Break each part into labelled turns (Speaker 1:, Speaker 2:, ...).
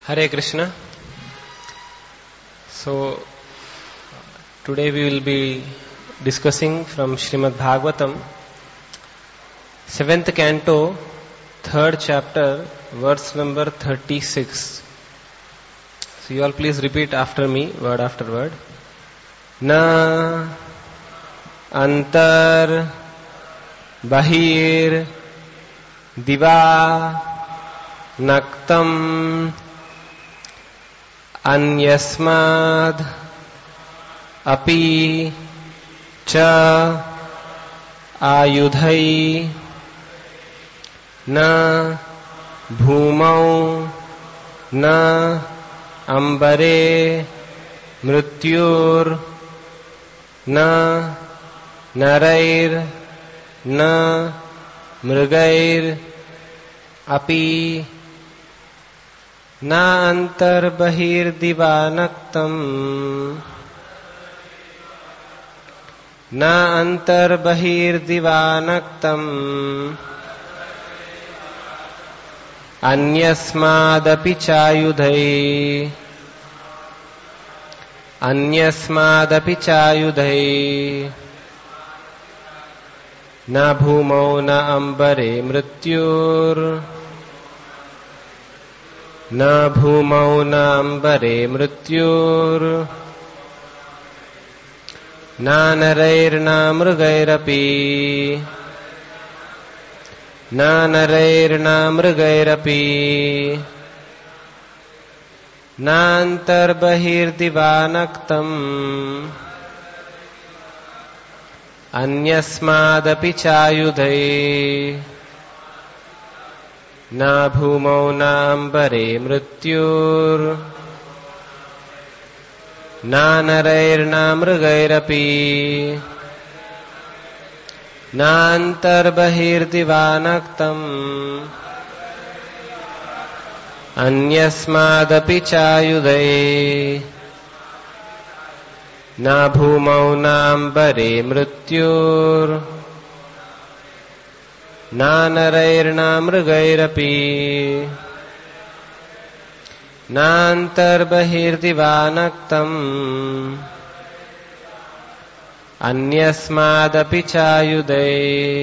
Speaker 1: Hare Krishna. So, today we will be discussing from Srimad Bhagavatam, 7th canto, 3rd chapter, verse number 36. So, you all please repeat after me, word after word. Na antar bahir diva naktam अन्यस्माद् अपि च आयुधै न भूमौ न अम्बरे मृत्युर् न नरैर् न मृगैर् अपि न अन्तर्बहिर्दिवानक्तम् न अन्तर्बहिर्दिवानक्तम् अन्यस्मादपि चायुधै न भूमौ न अम्बरे मृत्युर् न भूमौ न अम्बरे मृत्युर् न नरैर्न मृगैरपि न नरैर्न मृगैरपि नान्तर्बहिर्दिवानक्तम् अन्यस्मादपि चायुधै न भूमौ न अम्बरे मृत्युर् न नरैर्न मृगैरपि नान्तर्बहिर्दिवानक्तम् अन्यस्मादपि चायुधै न भूमौ न अम्बरे मृत्युर् न नरैर्न मृगैरपि नान्तर्बहिर्दिवानक्तम् अन्यस्मादपि चायुधै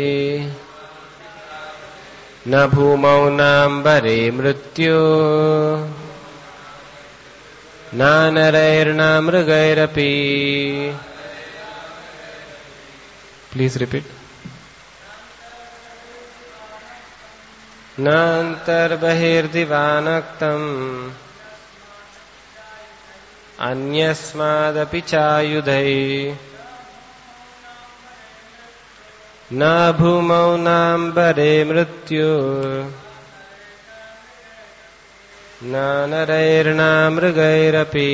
Speaker 1: न भूमौ न अम्बरे मृत्युर् न नरैर्न मृगैरपि. Please repeat. नान्तर्बहिर्दिवानक्तम् अन्यस्मादपि चायुधै न भूमौ न अम्बरे मृत्युर् न नरैर्न मृगैरपि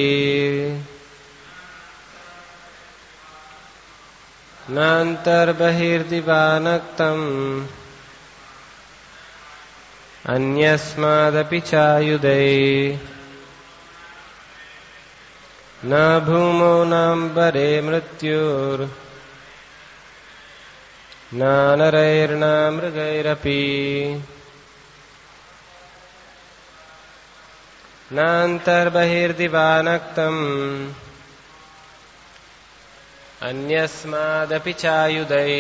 Speaker 1: नान्तर्बहिर्दिवानक्तम् अन्यस्मादपि चायुधै न भूमौ न अम्बरे मृत्युर् न नरैर्न मृगैरपि नान्तर्बहिर्दिवानक्तम् अन्यस्मादपि चायुधै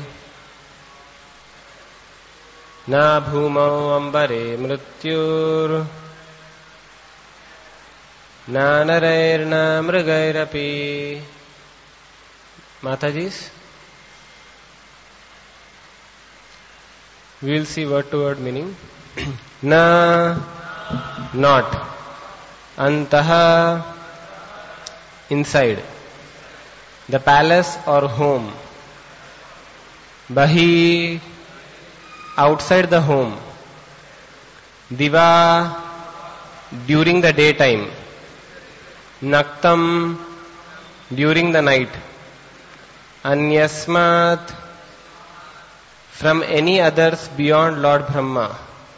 Speaker 1: न भूमौ अम्बरे मृत्युर् न नरैर्न मृगैरपि. Mataji's, we will see word to word meaning. Na, not. Antaha, inside. The palace or home. Bahi, outside the home. Diva, during the daytime. Naktam, during the night. Anyasmat, from any others beyond Lord Brahma.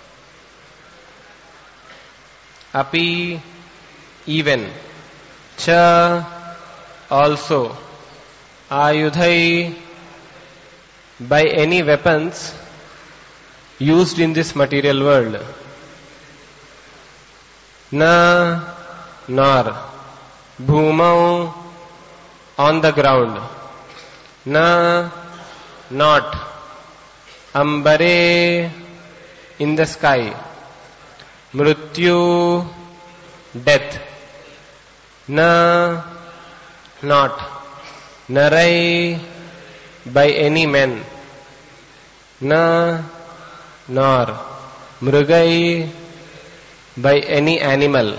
Speaker 1: Api, even. Cha, also. Ayudhai, by any weapons used in this material world. Na, nor. Bhumau, on the ground. Na, not. Ambare, in the sky. Mrityu, death. Na, not. Narai, by any men. Na, nor. Mrugai, by any animal.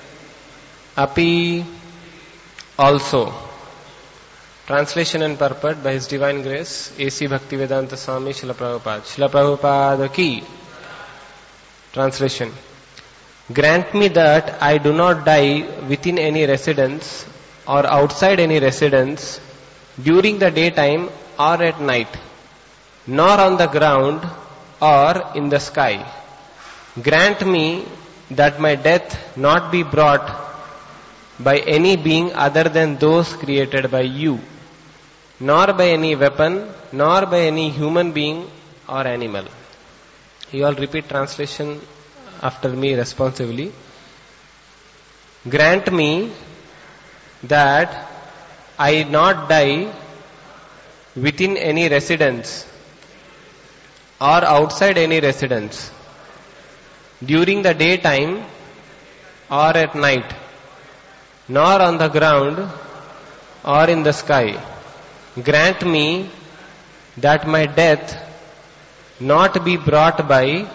Speaker 1: Api, also. Translation and purport by His Divine Grace, A.C. Bhaktivedanta Swami Srila Prabhupada. Srila Prabhupada ki. Translation. Grant me that I do not die within any residence or outside any residence during the daytime or at night, nor on the ground or in the sky. Grant me that my death not be brought by any being other than those created by you, nor by any weapon, nor by any human being or animal. You all repeat translation after me responsively. Grant me that I not die within any residence or outside any residence during the daytime or at night, nor on the ground or in the sky. Grant me that my death not be brought by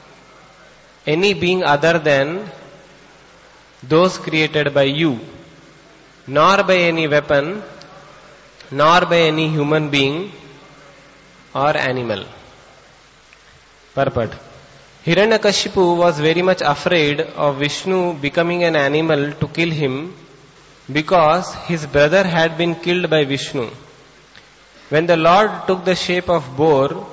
Speaker 1: any being other than those created by you, nor by any weapon, nor by any human being or animal. Purport. Hiranyakashipu was very much afraid of Vishnu becoming an animal to kill him because his brother had been killed by Vishnu. When the Lord took the shape of boar,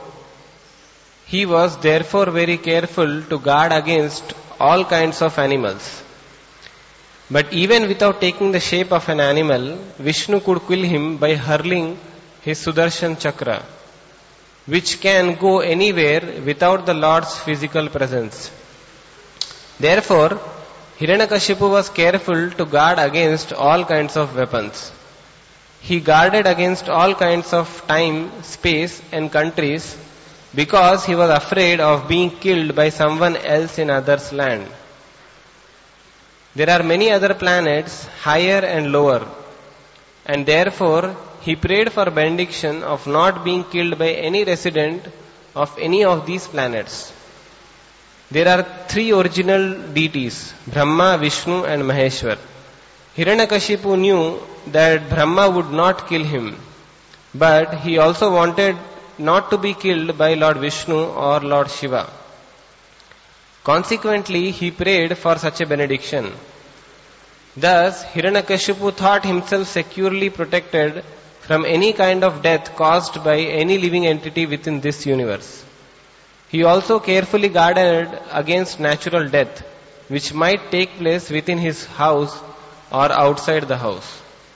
Speaker 1: he was therefore very careful to guard against all kinds of animals. But even without taking the shape of an animal, Vishnu could kill him by hurling his Sudarshan Chakra, which can go anywhere without the Lord's physical presence. Therefore, Hiranyakashipu was careful to guard against all kinds of weapons. He guarded against all kinds of time, space and countries because he was afraid of being killed by someone else in other's land. There are many other planets, higher and lower, and therefore he prayed for benediction of not being killed by any resident of any of these planets. There are three original deities, Brahma, Vishnu and Maheshwar. Hiranyakashipu knew that Brahma would not kill him, but he also wanted not to be killed by Lord Vishnu or Lord Shiva. Consequently, he prayed for such a benediction. Thus, Hiranyakashipu thought himself securely protected from any kind of death caused by any living entity within this universe. He also carefully guarded against natural death, which might take place within his house or outside the house.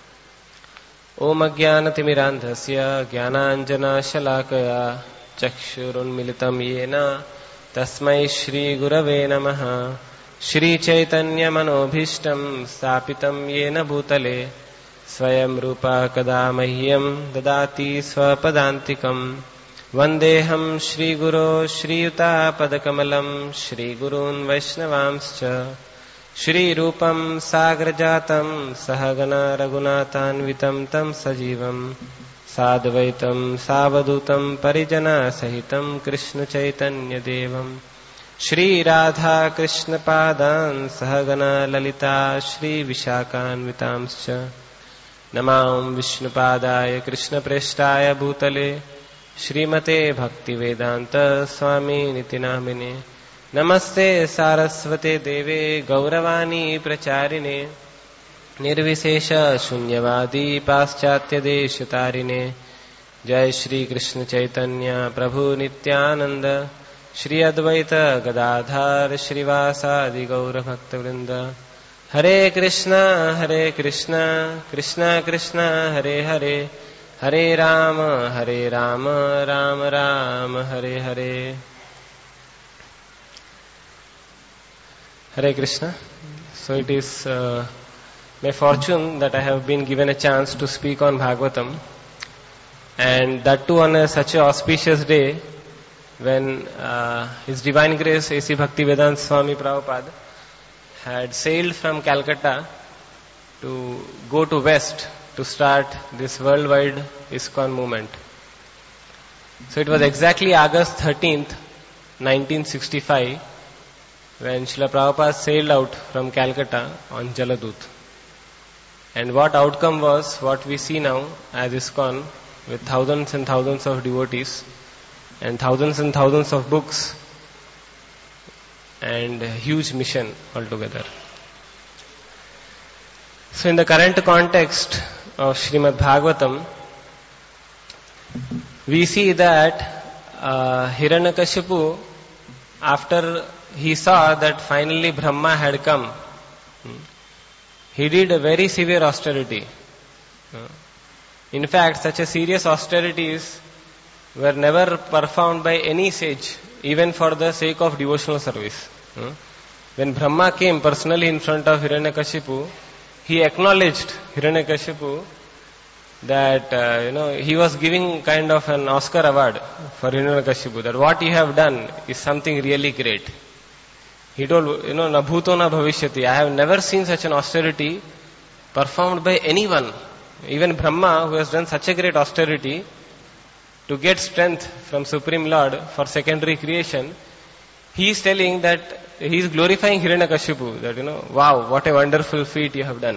Speaker 1: Om Ajnanatimirandhasya Jnananjanashalakaya Chakshurunmilitam Yena Tasmai Shri Gurave Namaha. Shri Chaitanya Manobhishtam Stapitam Yena Bhutale Swayam Rupa Kadamahyam Dadati Swapadantikam Vandeham Shri Guru Shri Yuta Padakamalam Shri Gurun Vaishnavamscha Shri Rupam Sagrajatam Sahagana Raghunathanvitam Tam Sajivam Sadvaitam Savadutam Parijana Sahitam Krishna Chaitanya Devam Shri Radha Krishna Padan Sahagana Lalita Shri Vishakhanvitamscha Namam Vishnupadaya Krishna Preshtaya Bhutale Shrimate Bhaktivedanta Swami Nitinamine Namaste Saraswate Deve Gauravani Pracharine Nirvisesha Shunyavadi Paschatya Deshatarine Jai Shri Krishna Chaitanya Prabhu Nityananda Shri Advaita Gadadhar Shrivasadi Gaura Bhakta Vrinda Hare Krishna Krishna Krishna Hare Hare Hare Rama Rama Rama Hare Hare. Hare Krishna. So it is my fortune that I have been given a chance to speak on Bhagavatam, and that too on such an auspicious day when His Divine Grace A.C. Bhaktivedanta Swami Prabhupada had sailed from Calcutta to go to West to start this worldwide ISKCON movement. So it was exactly August 13th, 1965, when Srila Prabhupada sailed out from Calcutta on Jaladut. And what outcome was what we see now as ISKCON, with thousands and thousands of devotees and thousands of books and a huge mission altogether. So in the current context of Srimad Bhagavatam, we see that Hiranyakashipu, after he saw that finally Brahma had come, he did a very severe austerity. In fact, such a serious austerities were never performed by any sage, even for the sake of devotional service. When Brahma came personally in front of Hiranyakashipu, he acknowledged Hiranyakashipu that he was giving kind of an Oscar award for Hiranyakashipu, that what you have done is something really great. He told, na bhuto na bhavishyati. I have never seen such an austerity performed by anyone. Even Brahma, who has done such a great austerity to get strength from Supreme Lord for secondary creation, he is telling that he is glorifying Hiranyakashipu, that wow, what a wonderful feat you have done.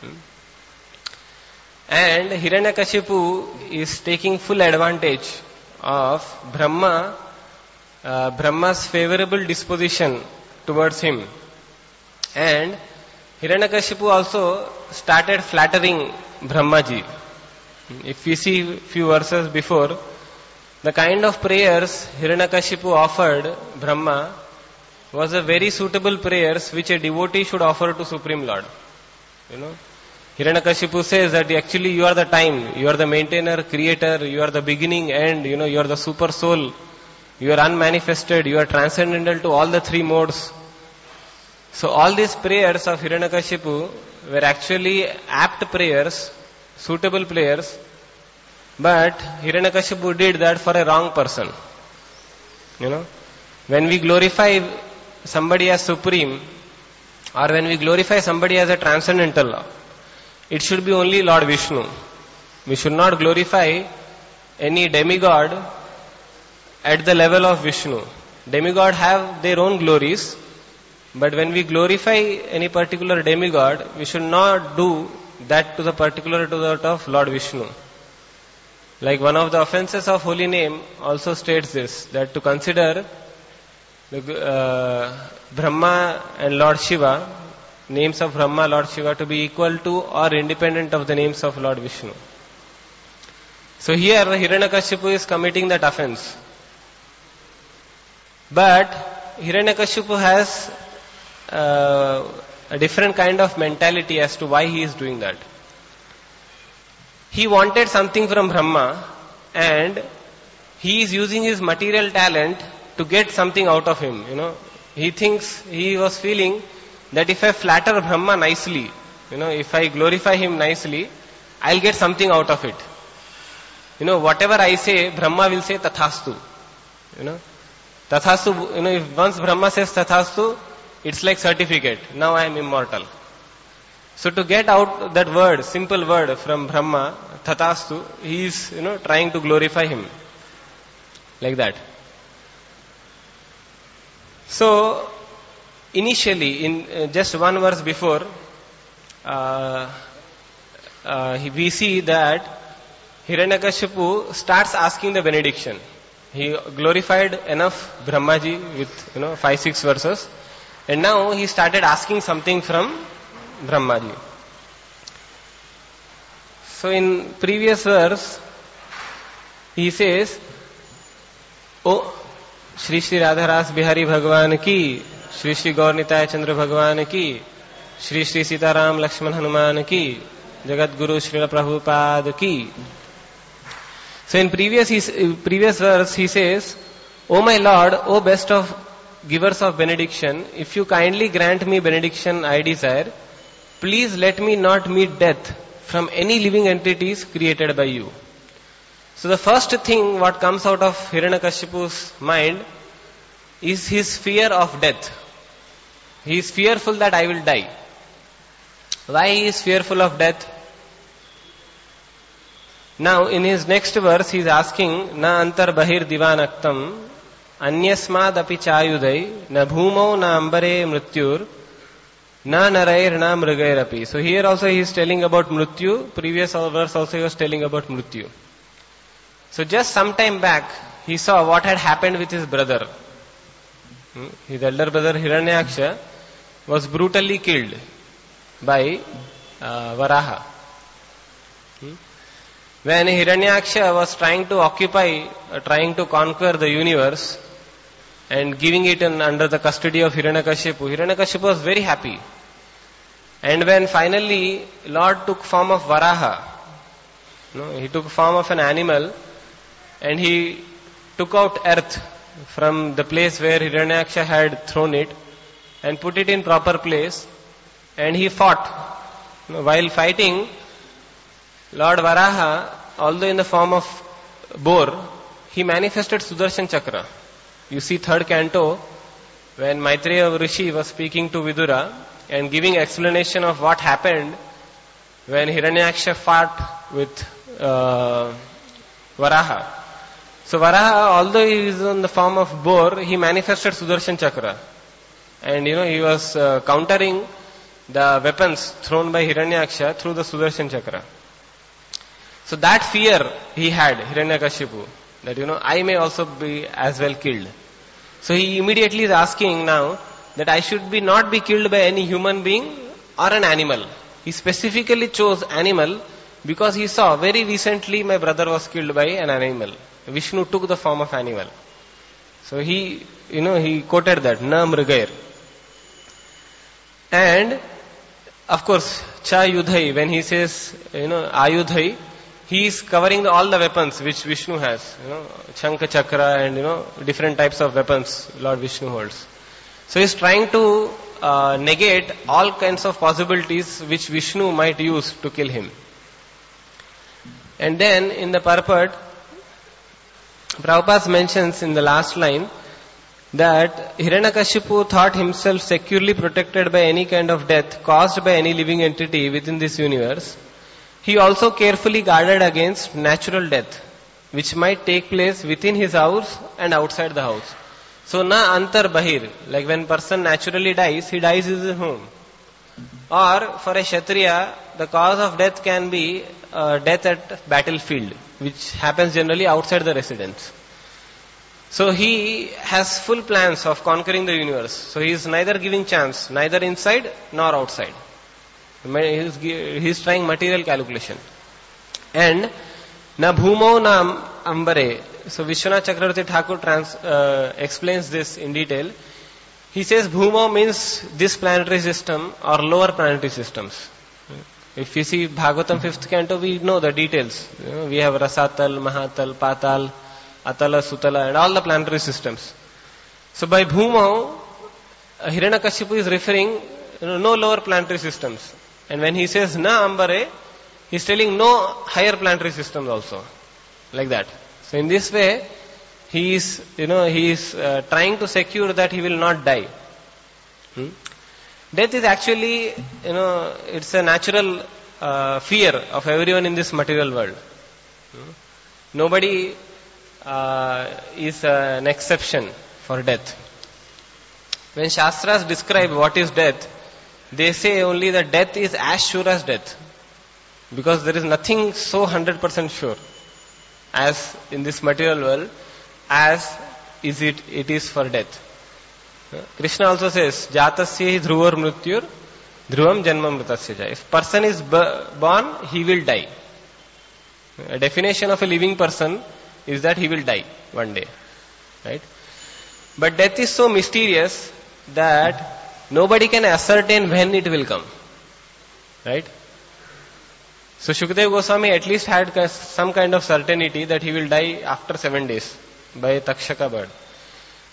Speaker 1: And Hiranyakashipu is taking full advantage of Brahma's favorable disposition towards him. And Hiranyakashipu also started flattering Brahmaji. If we see few verses before, the kind of prayers Hiranyakashipu offered Brahma was a very suitable prayers which a devotee should offer to Supreme Lord. Hiranyakashipu says that actually you are the time, you are the maintainer, creator, you are the beginning, end, you are the super soul, you are unmanifested, you are transcendental to all the three modes. So all these prayers of Hiranyakashipu were actually apt prayers, suitable prayers, but Hiranyakashipu did that for a wrong person. When we glorify somebody as supreme, or when we glorify somebody as a transcendental, it should be only Lord Vishnu. We should not glorify any demigod at the level of Vishnu. Demigod have their own glories, but when we glorify any particular demigod, we should not do that to that of Lord Vishnu. Like one of the offenses of holy name also states this, that to consider Brahma and Lord Shiva, names of Brahma, Lord Shiva, to be equal to or independent of the names of Lord Vishnu. So here Hiranyakashipu is committing that offense. But Hiranyakashipu has a different kind of mentality as to why he is doing that. He wanted something from Brahma, and he is using his material talent to get something out of him. He was feeling that if I flatter Brahma nicely, if I glorify him nicely, I'll get something out of it. Whatever I say, Brahma will say Tathastu. Tathastu, if once Brahma says Tathastu, it's like certificate. Now I am immortal. So to get out that word, simple word from Brahma, Tathastu, he is, trying to glorify him. Like that. So, initially, in just one verse before, we see that Hiranyakashipu starts asking the benediction. He glorified enough Brahmaji with 5-6 verses, and now he started asking something from Brahmaji. So in previous verse, he says, "O Shri Shri Radharas Bihari Bhagwan ki, Shri Shri Gaur Nitai Chandra Bhagwan ki, Shri Shri Sitaram Lakshman Hanuman ki, Jagat Guru Srila Prabhupada ki." So in previous verse he says, "O my Lord, O best of givers of benediction, if you kindly grant me benediction I desire, please let me not meet death from any living entities created by you. So the first thing what comes out of Hiranyakashipu's mind is his fear of death. He is fearful that I will die. Why he is fearful of death? Now in his next verse he is asking, Na antar bahir divanaktam anyasmad api chayudai na bhumau na ambare mrityur na narair na mrigairapi. So here also he is telling about mrityu. Previous verse also he was telling about mrityu. So just some time back he saw what had happened with his brother. His elder brother Hiranyaksha was brutally killed by Varaha. When Hiranyaksha was trying to conquer the universe and giving it under the custody of Hiranyakashipu, Hiranyakashipu was very happy. And when finally Lord took form of Varaha, he took form of an animal and he took out earth from the place where Hiranyaksha had thrown it and put it in proper place, and he fought. While fighting, Lord Varaha, although in the form of boar, he manifested Sudarshan Chakra. You see third canto, when Maitreya Rishi was speaking to Vidura and giving explanation of what happened when Hiranyaksha fought with Varaha. So Varaha, although he is in the form of boar, he manifested Sudarshan Chakra. And he was countering the weapons thrown by Hiranyaksha through the Sudarshan Chakra. So that fear he had, Hiranyakashipu, that I may also be as well killed. So he immediately is asking now that I should not be killed by any human being or an animal. He specifically chose animal because he saw very recently my brother was killed by an animal. Vishnu took the form of animal. So he quoted that, Na mrigair. And of course, Cha Yudhai, when he says, Ayudhai, he is covering all the weapons which Vishnu has. Shankha Chakra and different types of weapons Lord Vishnu holds. So he is trying to negate all kinds of possibilities which Vishnu might use to kill him. And then in the purport, Prabhupada mentions in the last line that Hiranyakashipu thought himself securely protected by any kind of death caused by any living entity within this universe. He also carefully guarded against natural death, which might take place within his house and outside the house. So, na antar bahir, like when person naturally dies, he dies in his home. Or for a Kshatriya, the cause of death can be death at battlefield, which happens generally outside the residence. So he has full plans of conquering the universe. So he is neither giving chance, neither inside nor outside. He is trying material calculation. And na bhumau na ambare. So Vishwanath Chakravarti Thakur explains this in detail. He says bhumau means this planetary system or lower planetary systems. If you see Bhagavatam 5th canto, we know the details. We have Rasatal, Mahatal, Patal, Atala, Sutala and all the planetary systems. So by bhumau, Hiranyakashipu is referring no lower planetary systems. And when he says na ambare, he is telling no higher planetary systems also. Like that. So in this way, he is trying to secure that he will not die. Death is actually, it's a natural fear of everyone in this material world. Nobody is an exception for death. When Shastras describe what is death, they say only that death is as sure as death. Because there is nothing so 100% sure as in this material world as it is for death. Krishna also says, Jatasya hi dhruvar mrityur dhruvam janma mritasya ja. If person is born, he will die. A definition of a living person is that he will die one day. Right? But death is so mysterious that nobody can ascertain when it will come. Right? So Shukadeva Goswami at least had some kind of certainty that he will die after 7 days by Takshaka bird.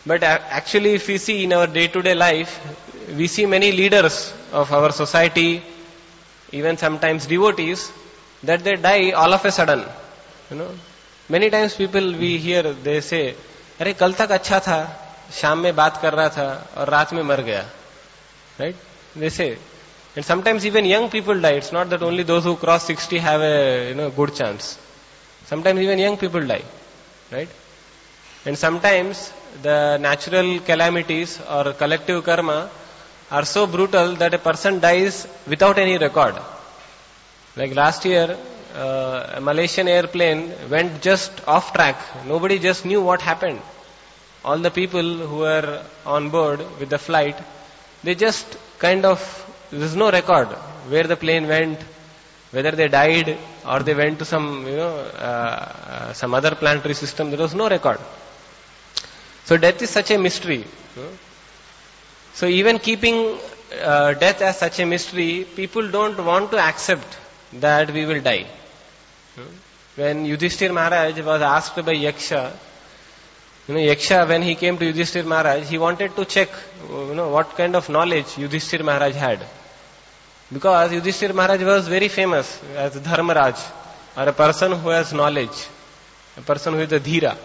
Speaker 1: But actually, if we see in our day-to-day life, we see many leaders of our society, even sometimes devotees, that they die all of a sudden. You know, many times people we hear, they say, "अरे कल तक अच्छा था, शाम में बात कर रहा था और रात में मर गया." Right? They say. And sometimes even young people die. It's not that only those who cross 60 have a good chance. Sometimes even young people die. Right? And sometimes the natural calamities or collective karma are so brutal that a person dies without any record. Like last year, a Malaysian airplane went just off track. Nobody just knew what happened. All the people who were on board with the flight, they just there's no record where the plane went, whether they died or they went to some other planetary system. There was no record. So death is such a mystery. So even keeping death as such a mystery, people don't want to accept that we will die. When Yudhishthir Maharaj was asked by Yaksha, Yaksha, when he came to Yudhishthir Maharaj, he wanted to check, what kind of knowledge Yudhishthir Maharaj had. Because Yudhishthir Maharaj was very famous as Dharmaraj, or a person who has knowledge, a person who is a Dhira.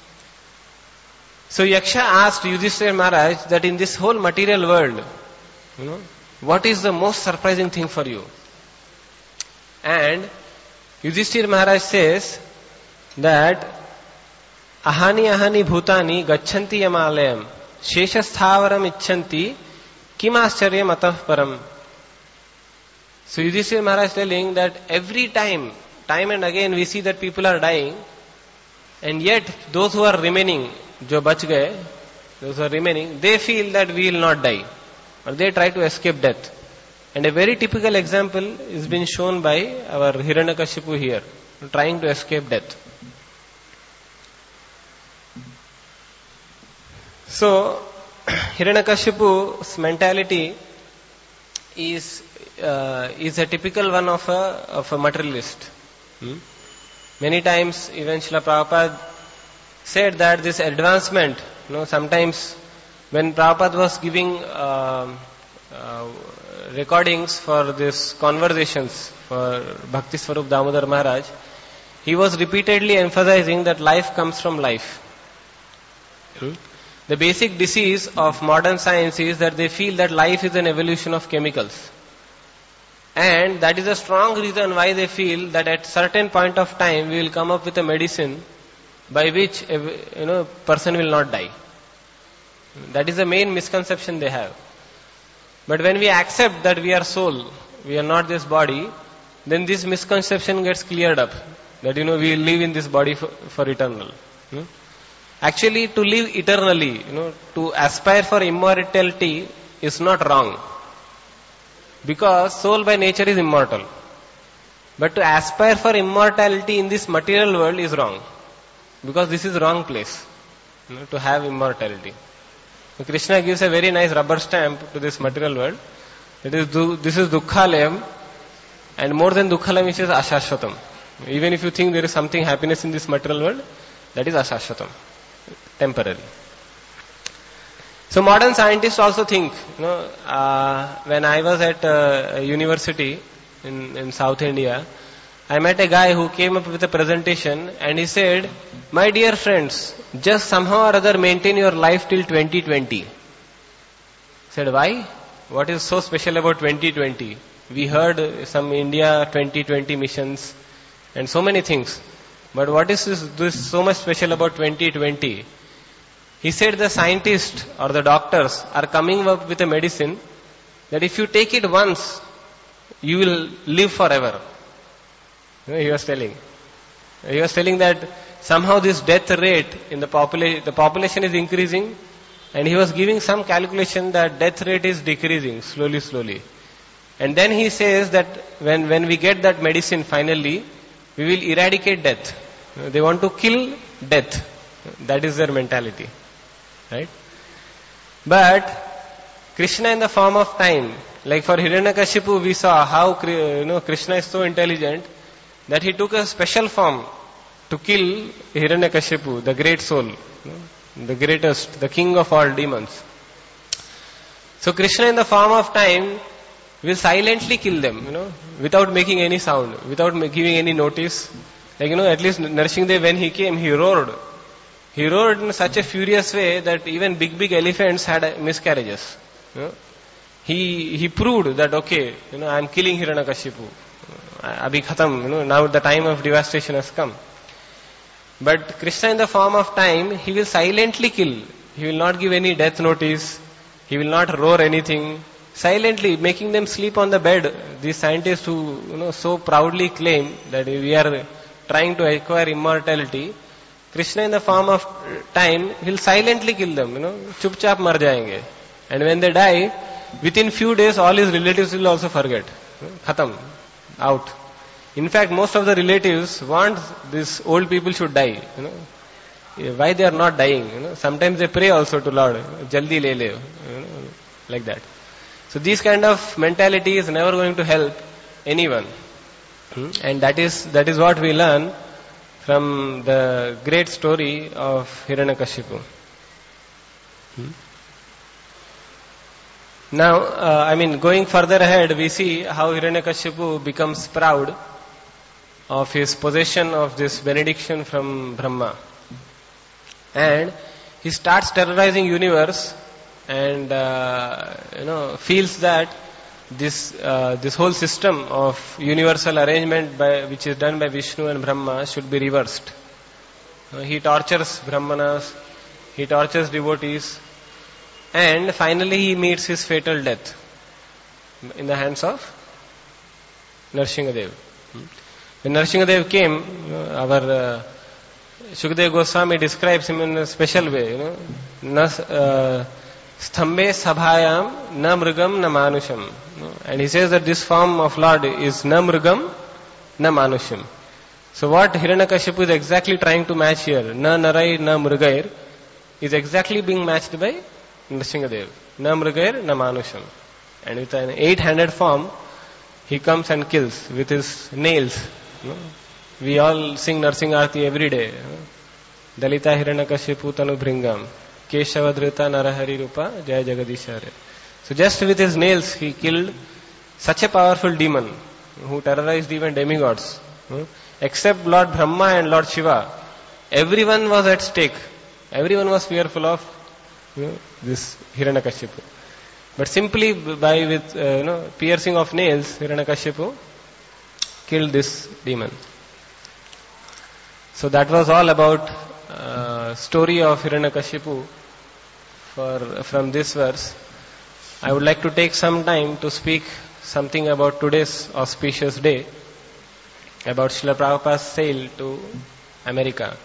Speaker 1: So Yaksha asked Yudhishthir Maharaj that in this whole material world, what is the most surprising thing for you? And Yudhishthir Maharaj says that ahani bhutani gacchanti yamalayam sheshasthawaram icchanti kim ascharya matah param. So Yudhishthir Maharaj is telling that every time and again we see that people are dying, and yet those who are remaining, jo bach gaye, those who are remaining, they feel that we will not die, or they try to escape death. And a very typical example is been shown by our Hiranyakashipu here, trying to escape death. So Hiranyakashipu's mentality is a typical one of a materialist. Many times even Srila Prabhupada said that this advancement, sometimes when Prabhupada was giving recordings for these conversations for Bhakti Swarup Damodar Maharaj, he was repeatedly emphasizing that life comes from life. The basic disease of modern science is that they feel that life is an evolution of chemicals. And that is a strong reason why they feel that at certain point of time we will come up with a medicine by which person will not die. That is the main misconception they have. But when we accept that we are soul, we are not this body, then this misconception gets cleared up. That we will live in this body for eternal. Actually, to live eternally, to aspire for immortality is not wrong. Because soul by nature is immortal. But to aspire for immortality in this material world is wrong. Because this is wrong place to have immortality. Krishna gives a very nice rubber stamp to this material world. This is Dukkhalayam, and more than Dukkhalayam it is Ashashvatam. Even if you think there is something happiness in this material world, that is Ashashvatam, temporary. So modern scientists also think, when I was at a university in South India, I met a guy who came up with a presentation and he said, "My dear friends, just somehow or other maintain your life till 2020. I said, "Why? What is so special about 2020? We heard some India 2020 missions and so many things. But what is this so much special about 2020? He said the scientists or the doctors are coming up with a medicine that if you take it once, you will live forever. He was telling that somehow this death rate in the population is increasing, and he was giving some calculation that death rate is decreasing slowly. And then he says that when we get that medicine finally, we will eradicate death. They want to kill death. That is their mentality. Right? But Krishna in the form of time, like for Hiranyakashipu, we saw how Krishna is so intelligent that he took a special form to kill Hiranyakashipu, the great soul. the greatest, the king of all demons. So Krishna in the form of time will silently kill them, without making any sound, without giving any notice. Like, at least Nrsimhadev, when he came, he roared. He roared in such a furious way that even big elephants had miscarriages. He proved that, okay, I am killing Hiranyakashipu. Abhi khatam, now the time of devastation has come. But Krishna in the form of time, he will silently kill. He will not give any death notice. He will not roar anything. Silently making them sleep on the bed. These scientists who so proudly claim that we are trying to acquire immortality, Krishna in the form of time will silently kill them. Chupchap mar jayenge. And when they die, within few days all his relatives will also forget. Khatam. Out. In fact, most of the relatives want these old people should die. Why they are not dying? Sometimes they pray also to Lord, jaldi le le, like that. So this kind of mentality is never going to help anyone. And that is what we learn from the great story of Hiranyakashipu. Now, going further ahead, we see how Hiranyakashipu becomes proud of his possession of this benediction from Brahma. And he starts terrorizing universe and, feels that this whole system of universal arrangement which is done by Vishnu and Brahma should be reversed. He tortures Brahmanas, he tortures devotees, and finally he meets his fatal death in the hands of Nrsimhadev. When Nrsimhadev came, our Shukdev Goswami describes him in a special way. Sthambe sabhayam na mrugam na manusham. And he says that this form of Lord is na mrugam na manusham. So what Hiranyakashipu is exactly trying to match here, na narai na mrugair, is exactly being matched by Nrsimhadev. Na mrugair na manusham. And with an 8-handed form, he comes and kills with his nails. We all sing Narsingh Aarti every day. Dalita Hiranyakashipu tanu bhringam, Keshavadhrita narahari rupa, jaya jagadishare. So just with his nails he killed such a powerful demon who terrorized even demigods. Except Lord Brahma and Lord Shiva, everyone was at stake. Everyone was fearful of this Hiranyakashipu. But simply with piercing of nails, Hiranyakashipu killed this demon. So that was all about story of Hiranyakashipu from this verse. I would like to take some time to speak something about today's auspicious day, about Srila Prabhupada's sale to America.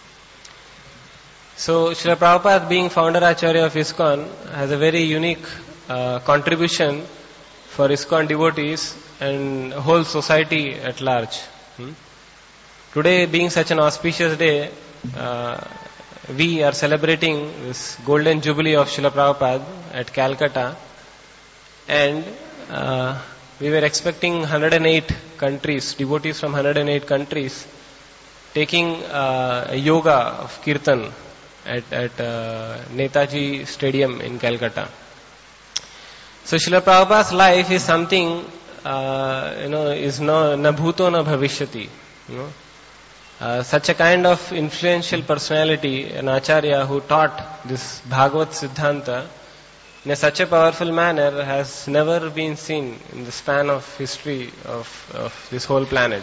Speaker 1: So Srila Prabhupada, being founder Acharya of ISKCON, has a very unique contribution for ISKCON devotees and whole society at large. Today, being such an auspicious day, we are celebrating this golden jubilee of Srila Prabhupada at Calcutta, and we were expecting 108 countries, devotees from 108 countries, taking yoga of Kirtan at Netaji Stadium in Calcutta. So Srila Prabhupada's life is something, is na bhuto na bhavishyati. Such a kind of influential personality, an acharya who taught this Bhagavad Siddhanta in such a powerful manner, has never been seen in the span of history of this whole planet.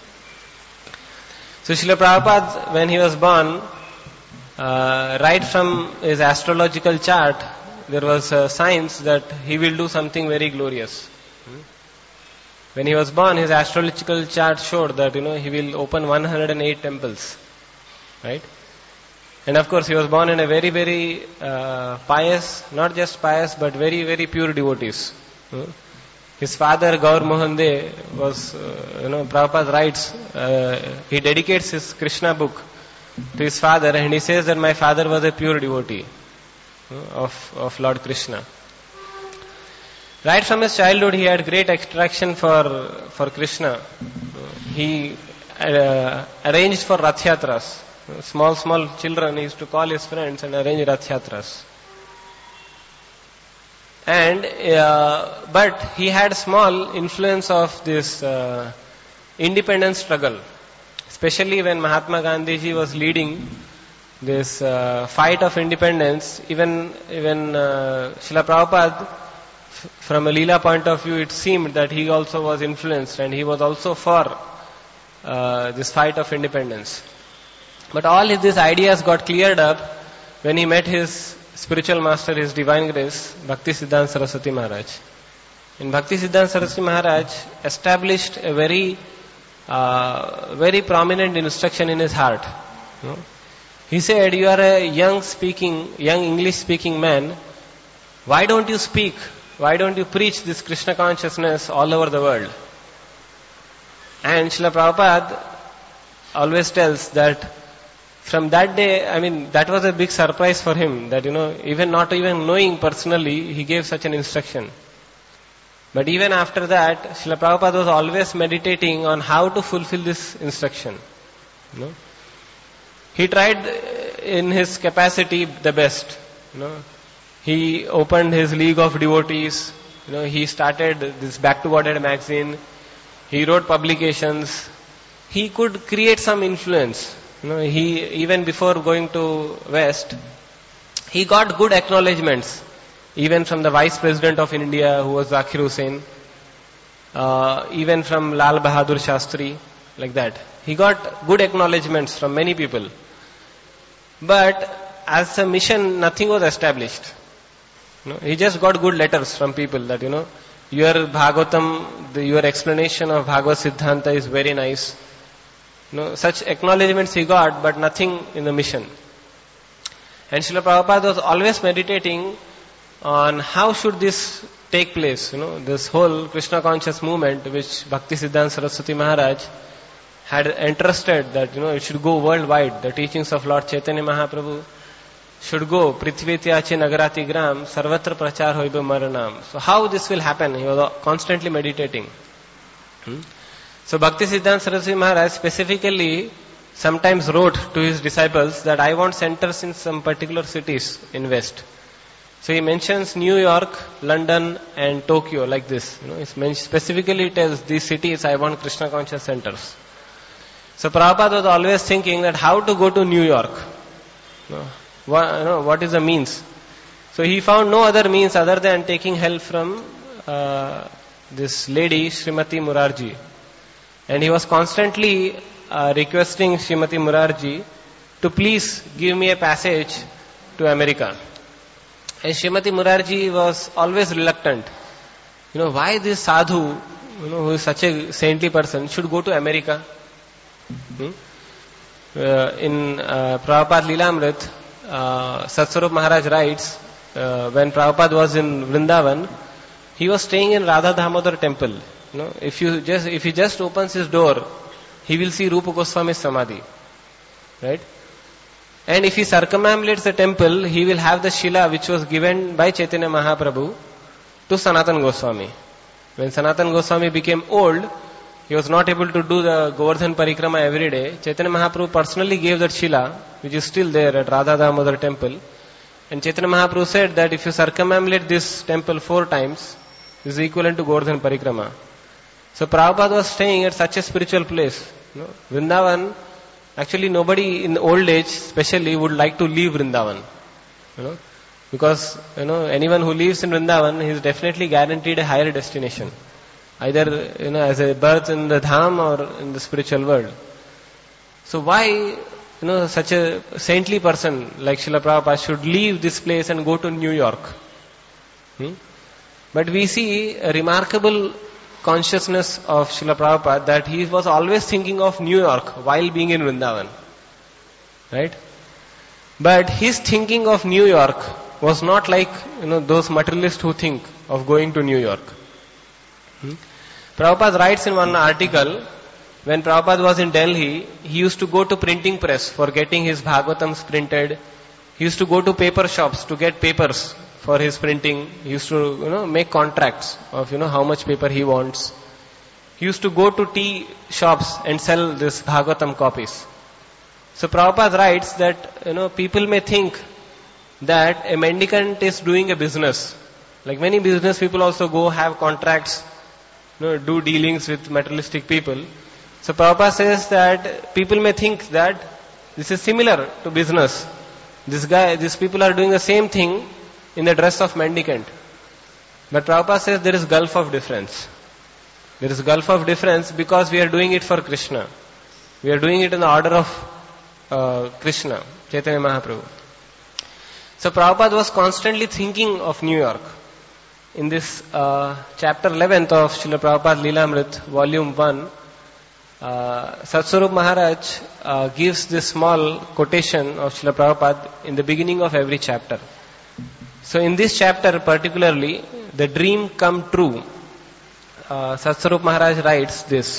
Speaker 1: So Srila Prabhupada, when he was born, right from his astrological chart, there was signs that he will do something very glorious. When he was born, his astrological chart showed that, he will open 108 temples. Right? And of course, he was born in a very, very pious, not just pious, but very, very pure devotees. His father, Gaur Mohan De, was, Prabhupada writes, he dedicates his Krishna book to his father, and he says that my father was a pure devotee of Lord Krishna. Right from his childhood, he had great attraction for Krishna. He arranged for Rath Yatras. Small children, he used to call his friends and arrange Rath Yatras. And, but he had small influence of this independence struggle. Especially when Mahatma Gandhi ji was leading this fight of independence, even Srila Prabhupada, from a Leela point of view, it seemed that he also was influenced and he was also for this fight of independence. But all these ideas got cleared up when he met his spiritual master, His Divine Grace, Bhakti Siddhanta Saraswati Maharaj. And Bhakti Siddhanta Saraswati Maharaj established a very prominent instruction in his heart. He said, you are a young English speaking man. Why don't you speak? Why don't you preach this Krishna consciousness all over the world? And Srila Prabhupada always tells that from that day, that was a big surprise for him, that, even not even knowing personally, he gave such an instruction. But even after that, Srila Prabhupada was always meditating on how to fulfill this instruction. He tried in his capacity the best. He opened his League of Devotees. He started this Back to Godhead magazine. He wrote publications. He could create some influence. He, even before going to West, he got good acknowledgements, even from the Vice President of India, who was Zakir Hussain, even from Lal Bahadur Shastri, like that. He got good acknowledgements from many people. But as a mission, nothing was established. He just got good letters from people that, your Bhagavatam, your explanation of Bhagavad Siddhanta is very nice. Such acknowledgements he got, but nothing in the mission. And Srila Prabhupada was always meditating on how should this take place. This whole Krishna conscious movement, which Bhakti Siddhanta Saraswati Maharaj had entrusted that, it should go worldwide. The teachings of Lord Chaitanya Mahaprabhu should go Prithvetyachi Nagarati Gram Sarvatra Prachar Hoibo Maranam. So how this will happen? He was constantly meditating. So Bhakti Siddhanta Saraswati Maharaj specifically sometimes wrote to his disciples that I want centers in some particular cities in West. So he mentions New York, London and Tokyo like this. He specifically tells these cities I want Krishna conscious centers. So Prabhupada was always thinking that how to go to New York. What is the means? So he found no other means other than taking help from this lady, Srimati Murarji. And he was constantly requesting Srimati Murarji to please give me a passage to America. And Srimati Murarji was always reluctant. Why this sadhu, who is such a saintly person, should go to America? In Prabhupada Lilamrit, Satswarup Maharaj writes, when Prabhupada was in Vrindavan, he was staying in Radha Damodar temple. If he just opens his door, he will see Rupa Goswami's Samadhi. Right? And if he circumambulates the temple, he will have the Shila which was given by Chaitanya Mahaprabhu to Sanatana Goswami. When Sanatana Goswami became old, he was not able to do the Govardhan Parikrama every day. Chaitanya Mahaprabhu personally gave that Shila, which is still there at Radha Damodar temple. And Chaitanya Mahaprabhu said that if you circumambulate this temple 4 times, this is equivalent to Govardhan Parikrama. So Prabhupada was staying at such a spiritual place. Vrindavan, actually nobody in old age especially would like to leave Vrindavan. Because anyone who lives in Vrindavan is definitely guaranteed a higher destination. Either as a birth in the Dham or in the spiritual world. So why such a saintly person like Srila Prabhupada should leave this place and go to New York? But we see a remarkable consciousness of Srila Prabhupada that he was always thinking of New York while being in Vrindavan. Right? But his thinking of New York was not like those materialists who think of going to New York. Prabhupada writes in one article, when Prabhupada was in Delhi, he used to go to printing press for getting his Bhagavatams printed. He used to go to paper shops to get papers for his printing. He used to make contracts of how much paper he wants. He used to go to tea shops and sell this Bhagavatam copies. So Prabhupada writes that, people may think that a mendicant is doing a business. Like many business people also go have contracts, do dealings with materialistic people. So Prabhupada says that people may think that this is similar to business. These people are doing the same thing in the dress of mendicant. But Prabhupada says there is gulf of difference. There is gulf of difference because we are doing it for Krishna. We are doing it in the order of Krishna, Chaitanya Mahaprabhu. So Prabhupada was constantly thinking of New York. In this chapter 11th of Srila Prabhupada Leelamrit, volume 1, Satswarup Maharaj gives this small quotation of Srila Prabhupada in the beginning of every chapter. So in this chapter particularly, the dream come true, Satswarup Maharaj writes this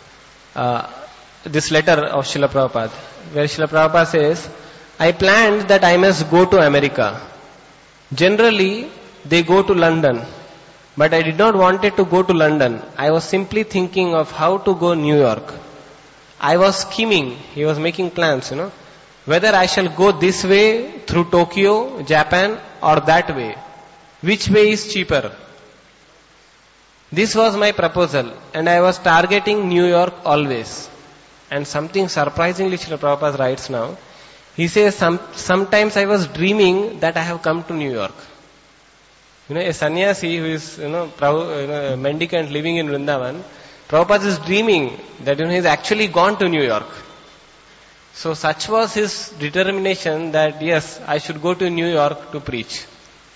Speaker 1: letter of Srila Prabhupada, where Srila Prabhupada says, I planned that I must go to America. Generally, they go to London. But I did not wanted to go to London. I was simply thinking of how to go New York. I was scheming. He was making plans, whether I shall go this way through Tokyo, Japan, or that way. Which way is cheaper? This was my proposal, and I was targeting New York always. And something surprisingly Srila Prabhupada writes now. He says, sometimes I was dreaming that I have come to New York. A sannyasi who is, a mendicant living in Vrindavan, Prabhupada is dreaming that, he has actually gone to New York. So such was his determination that, yes, I should go to New York to preach.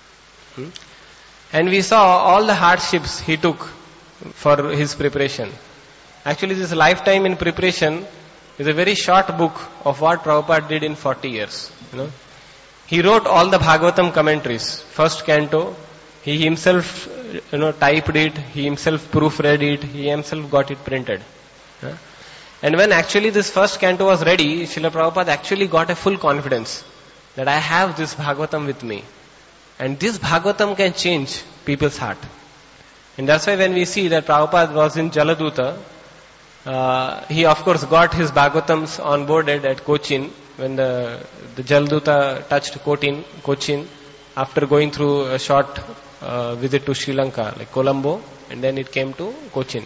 Speaker 1: And we saw all the hardships he took for his preparation. Actually, this lifetime in preparation is a very short book of what Prabhupada did in 40 years. He wrote all the Bhagavatam commentaries. First canto, he himself, typed it, he himself proofread it, he himself got it printed. And when actually this first canto was ready, Srila Prabhupada actually got a full confidence that I have this Bhagavatam with me. And this Bhagavatam can change people's heart. And that's why when we see that Prabhupada was in Jaladuta, he of course got his Bhagavatams onboarded at Cochin when the Jaladuta touched Cochin after going through a short visit to Sri Lanka, like Colombo, and then it came to Cochin.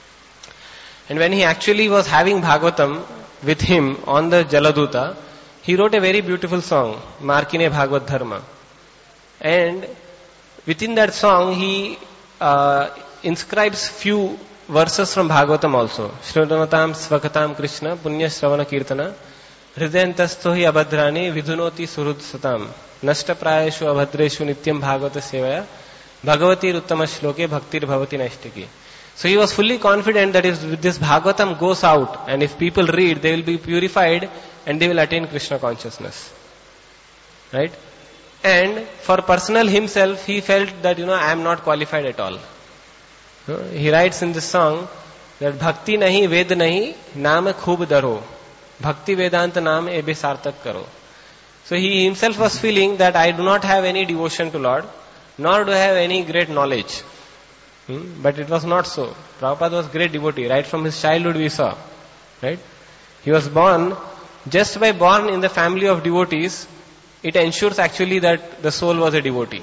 Speaker 1: And when he actually was having Bhagavatam with him on the Jaladuta, he wrote a very beautiful song, Markine Bhagavad Dharma. And within that song, he inscribes few verses from Bhagavatam also. Shrunatam svakatam Krishna punya shravana kirtana hridayantasto hi abhadrani vidhunoti surud satam nashta prayeshu abhadreshu nityam bhagavata sevaya bhagavati uttama shloke bhaktir bhavati naishtiki. So he was fully confident that if this Bhagavatam goes out and if people read, they will be purified and they will attain Krishna consciousness. Right? And for personal himself, he felt that, I am not qualified at all. He writes in this song that Bhakti nahi ved nahi naam khub daro. Bhakti Vedanta naam ebe sartak karo. So he himself was feeling that I do not have any devotion to Lord, nor do I have any great knowledge. But it was not so. Prabhupada was great devotee. Right from his childhood we saw. Right? He was born, just by born in the family of devotees, it ensures actually that the soul was a devotee.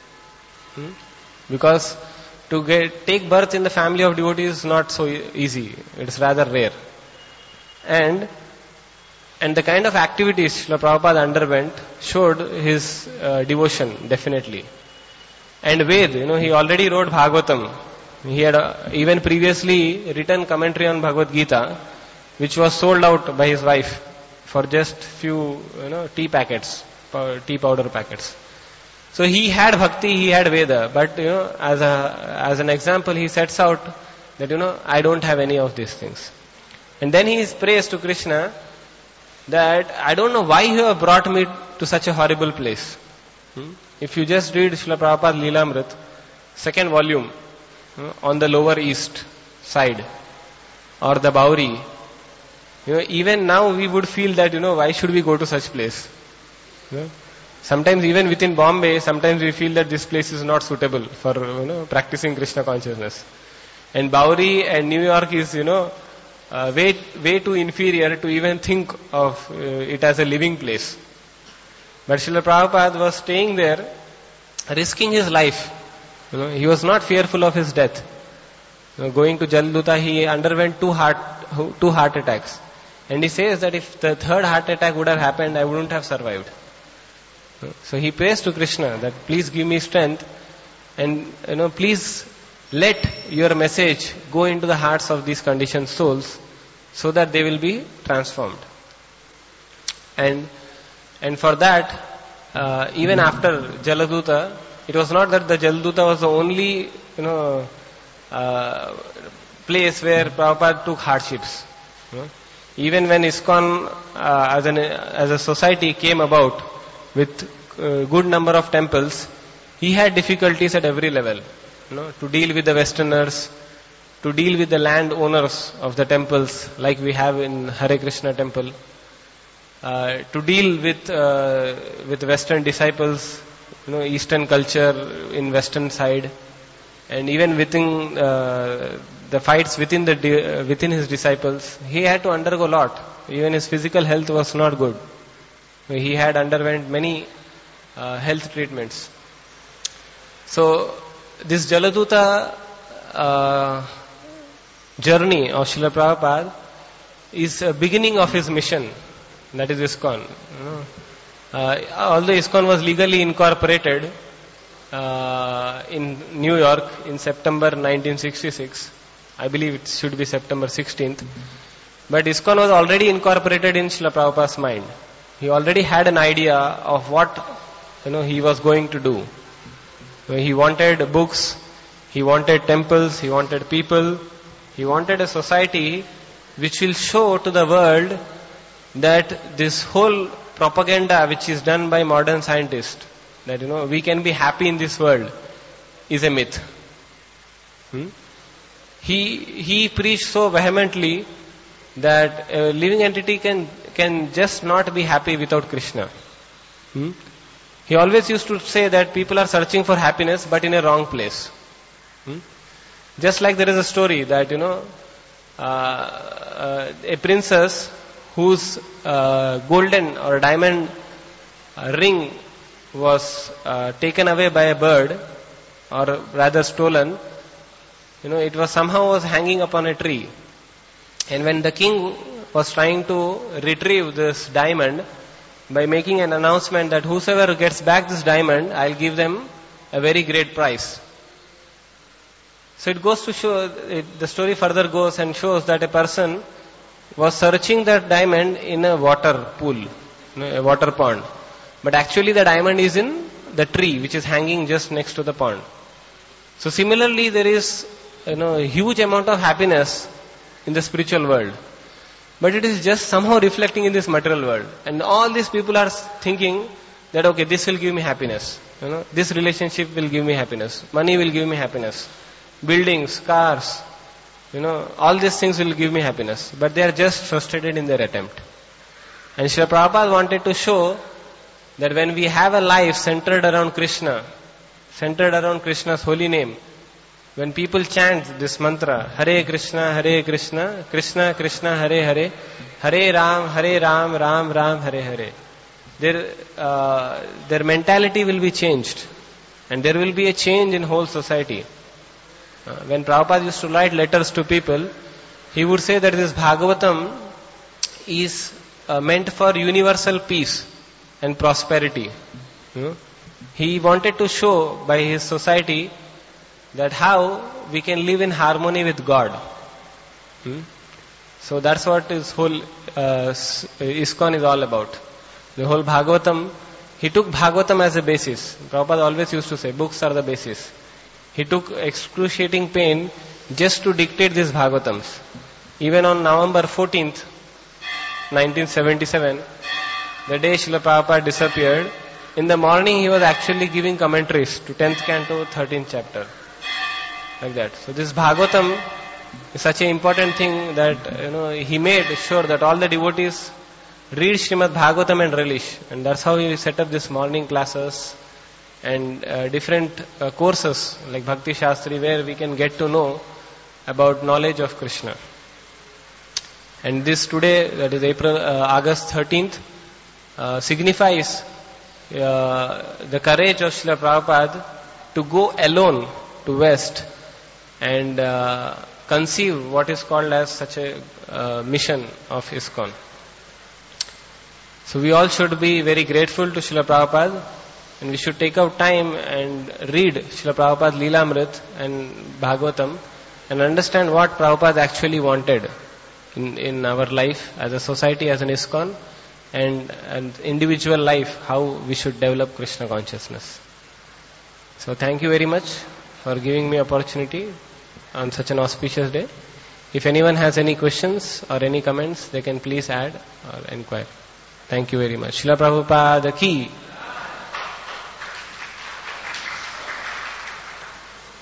Speaker 1: Because to take birth in the family of devotees is not so easy. It's rather rare. And the kind of activities Srila Prabhupada underwent showed his devotion, definitely. And Ved, he already wrote Bhagavatam. He had even previously written commentary on Bhagavad Gita, which was sold out by his wife for just few, tea packets, tea powder packets. So he had bhakti, he had Veda, but as an example, he sets out that I don't have any of these things. And then he prays to Krishna that I don't know why you have brought me to such a horrible place. If you just read Srila Prabhupada Leelamrit, second volume, on the lower east side, or the Bauri, even now we would feel that, why should we go to such place? Sometimes even within Bombay, sometimes we feel that this place is not suitable for, practicing Krishna consciousness. And Bauri and New York is, way too inferior to even think of it as a living place. But Srila Prabhupada was staying there, risking his life. He was not fearful of his death. Going to Jaladuta, he underwent two heart attacks. And he says that if the third heart attack would have happened, I wouldn't have survived. So he prays to Krishna that please give me strength and please let your message go into the hearts of these conditioned souls so that they will be transformed. And for that, even after Jaladuta, it was not that the Jaladuta was the only place where Prabhupada took hardships. Even when ISKCON as a society came about with a good number of temples, he had difficulties at every level. To deal with the Westerners, to deal with the land owners of the temples, like we have in Hare Krishna temple, to deal with Western disciples, Eastern culture in Western side, and even within the fights within his disciples, he had to undergo a lot. Even his physical health was not good. He had underwent many health treatments. So this Jaladuta journey of Srila Prabhupada is a beginning of his mission. That is ISKCON. Although ISKCON was legally incorporated in New York in September 1966, I believe it should be September 16th, but ISKCON was already incorporated in Srila Prabhupada's mind. He already had an idea of what he was going to do. He wanted books, he wanted temples, he wanted people, he wanted a society which will show to the world that this whole propaganda which is done by modern scientists, that we can be happy in this world, is a myth. He preached so vehemently that a living entity can just not be happy without Krishna. He always used to say that people are searching for happiness but in a wrong place. Just like there is a story that a princess whose golden or diamond ring was taken away by a bird, or rather stolen, it was somehow hanging upon a tree. And when the king was trying to retrieve this diamond by making an announcement that whosoever gets back this diamond, I'll give them a very great prize. So it goes to show, the story further goes and shows that a person was searching that diamond in a water pool, a water pond. But actually the diamond is in the tree which is hanging just next to the pond. So similarly there is a huge amount of happiness in the spiritual world. But it is just somehow reflecting in this material world. And all these people are thinking that okay, this will give me happiness. This relationship will give me happiness. Money will give me happiness. Buildings, cars, all these things will give me happiness. But they are just frustrated in their attempt. And Srila Prabhupada wanted to show that when we have a life centered around Krishna, centered around Krishna's holy name, when people chant this mantra, Hare Krishna, Krishna Krishna, Hare Hare, Hare Ram, Ram Ram, Hare Hare, their mentality will be changed. And there will be a change in whole society. When Prabhupada used to write letters to people, he would say that this Bhagavatam is meant for universal peace and prosperity. He wanted to show by his society that how we can live in harmony with God. So that's what his whole ISKCON is all about. The whole Bhagavatam, he took Bhagavatam as a basis. Prabhupada always used to say, books are the basis. He took excruciating pain just to dictate these Bhagavatams. Even on November 14th, 1977, the day Srila Prabhupada disappeared, in the morning he was actually giving commentaries to 10th canto, 13th chapter. Like that. So this Bhagavatam is such an important thing that he made sure that all the devotees read Srimad Bhagavatam and relish. And that's how he set up this morning classes and different courses like Bhakti Shastri, where we can get to know about knowledge of Krishna. And this today, that is August 13th, signifies the courage of Srila Prabhupada to go alone to West and conceive what is called as such a mission of ISKCON. So we all should be very grateful to Srila Prabhupada, and we should take out time and read Srila Prabhupada's Leelamrit and Bhagavatam and understand what Prabhupada actually wanted in our life as a society, as an ISKCON, and individual life, how we should develop Krishna consciousness. So thank you very much for giving me opportunity on such an auspicious day. If anyone has any questions or any comments, they can please add or inquire. Thank you very much. Srila Prabhupada ki